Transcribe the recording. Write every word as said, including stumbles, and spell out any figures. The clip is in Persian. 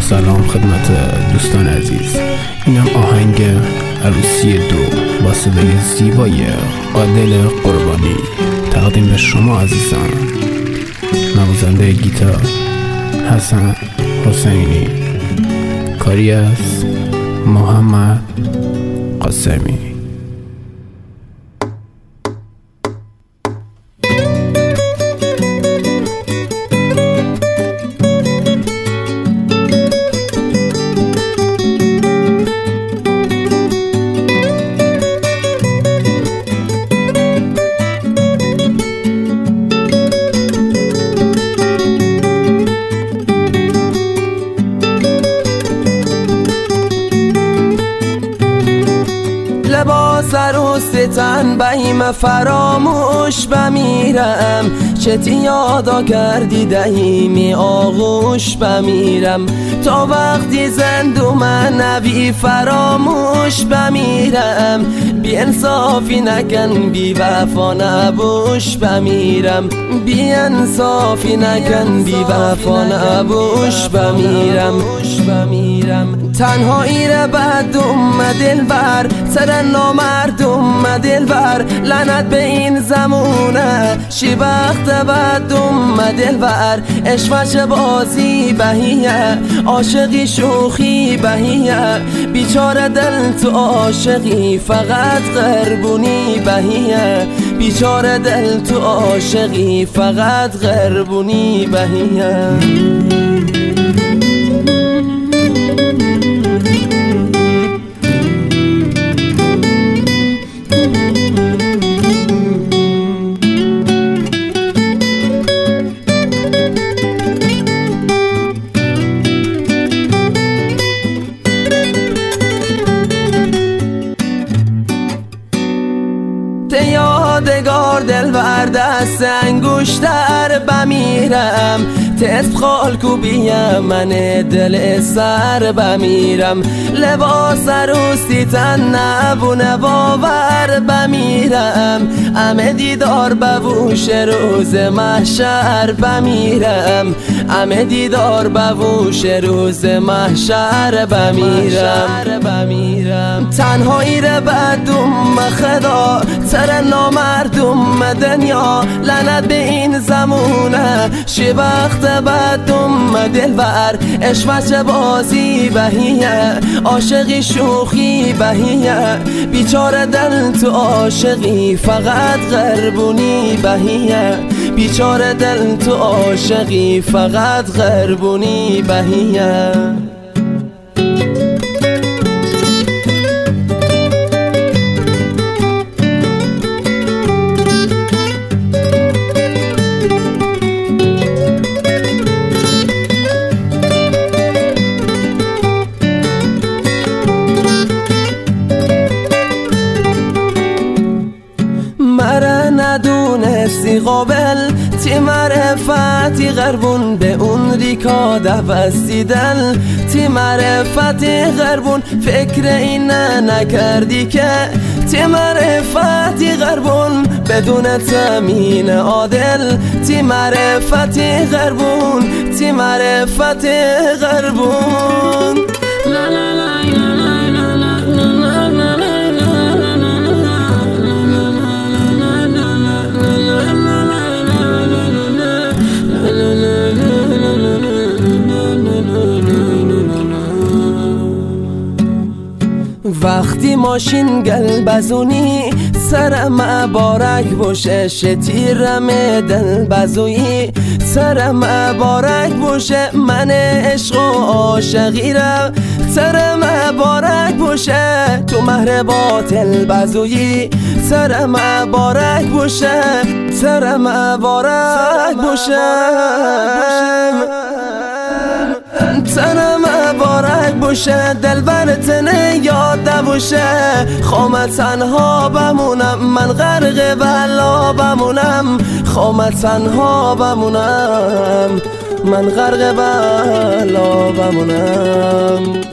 سلام خدمت دوستان عزیز. اینم آهنگ عروسی دو با صدای زیبای عادل قربانی تقدیم به شما عزیزان. نوازنده گیتار حسن حسینی، کاری از محمد قاسمی. لباس عروستن بهیم فراموش بمیرم، چتی یادا کردی دهیمی آغوش بمیرم. تا وقتی زندو من نبی فراموش بمیرم، بی انصافی نکن بی وفا نبوش بمیرم، بی انصافی نکن بی وفا نبوش بمیرم. تنهایی را بدم دلبر، سر نامردم دلبر، لعنت به این زمونه شی وقت بدم دلبر. عشقش بازی بهیه، عاشقی شوخی بهیه، بیچاره دل تو عاشقی فقط قربونی بهیه، بیچاره دل تو عاشقی فقط قربونی بهیه. یادگار دلبر دست انگوشتر بمیرم، تست خال کو بیم من دل سر بمیرم. لباس عروسی تن نبونه باور بمیرم، همه دیدار بوش روز محشر بمیرم، همه دیدار بوش روز محشر بمیرم. تنهایی را بدم خدا، سر نامردم دنیا، لعنت به این زمونه شی وقت بدم دلبر. عشقش بازی بهیه، عاشقی شوخی بهیه، بیچاره دل تو عاشقی فقط قربونی بهیه، بیچاره دل تو عاشقی فقط قربونی بهیه. مره ندونستی قابل تی معرفتی غربون، به اون ریکا دفستی دل تی معرفتی غربون. فکر این نکردی که تی معرفتی غربون، بدون تامین عادل تی معرفتی غربون، تی معرفتی غربون. لا لا لا وقتی ماشین گل بزونی سرم مبارک باشه، شتیرم دل بزویی سرم مبارک باشه. من عشق و عاشقی را سرم مبارک باشه، تو مهر باطل بزویی سرم مبارک باشه، سرم مبارک باشه، سرم مبارک باشه. دلبر تنه یاد باشه، خوام تنها بمونم من غرق بلا بمونم، خوام تنها بمونم من غرق بلا بمونم.